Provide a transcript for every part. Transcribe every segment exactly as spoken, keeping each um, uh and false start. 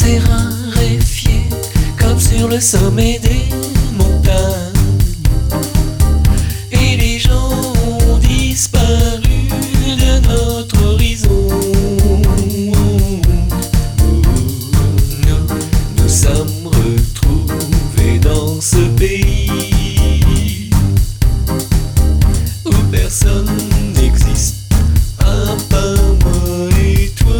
est raréfié comme sur le sommet des montagnes. Et les gens ont disparu de notre horizon. Nous nous sommes retrouvés dans ce pays où personne n'existe à part moi et toi.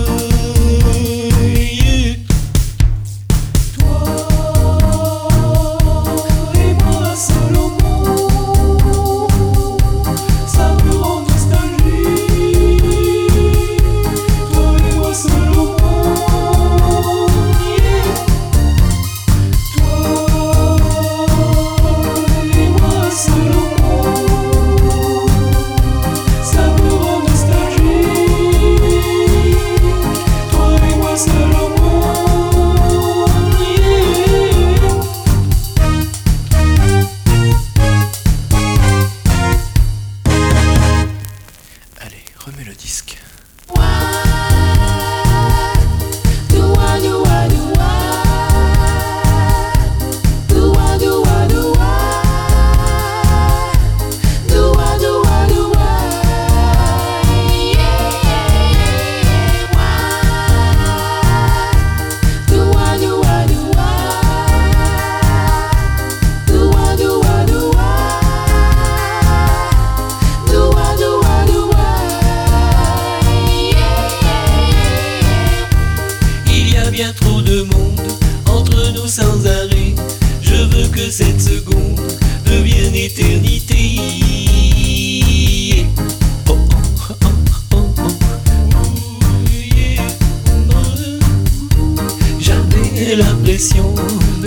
Allez, remets le disque. Bien trop de monde entre nous sans arrêt. Je veux que cette seconde devienne éternité. Oh, oh, oh, oh, oh. Yeah. J'avais l'impression